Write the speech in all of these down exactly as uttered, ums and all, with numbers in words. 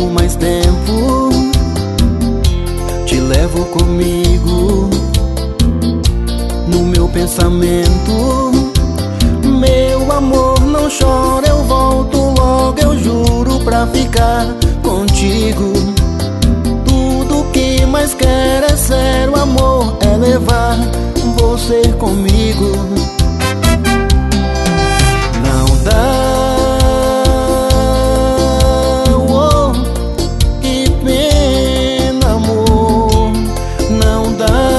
levo mais tempo, te levo comigo no meu pensamento. Meu amor, não chora, eu volto logo, eu juro pra ficar contigo. Tudo que mais quero é sério, amor, é levar você comigo. Não dá, oh, que pena, amor, não dá,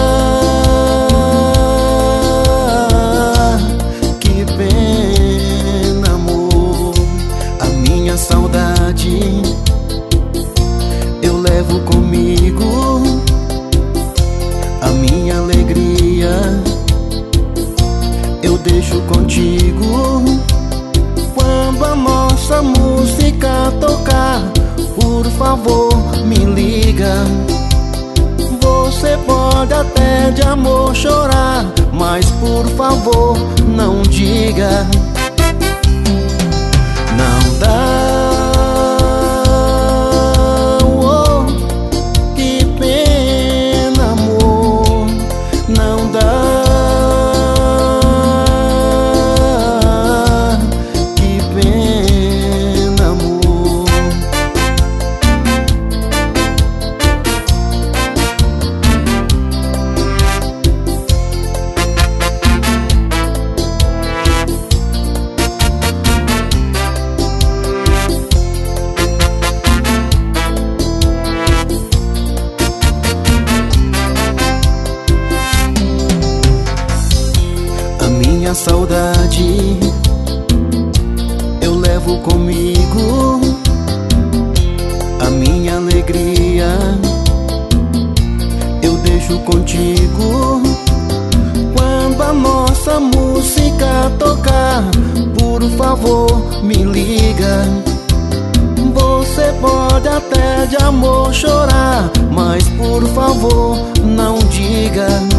que pena, amor. A minha saudade eu levo comigo, a minha alegria eu deixo contigo. Quando a nossa música tocar, por favor me liga. Você pode até de amor chorar, mas por favor não diga. Não dá, minha saudade eu levo comigo, a minha alegria eu deixo contigo. Quando a nossa música tocar, por favor me liga. Você pode até de amor chorar, mas por favor não diga.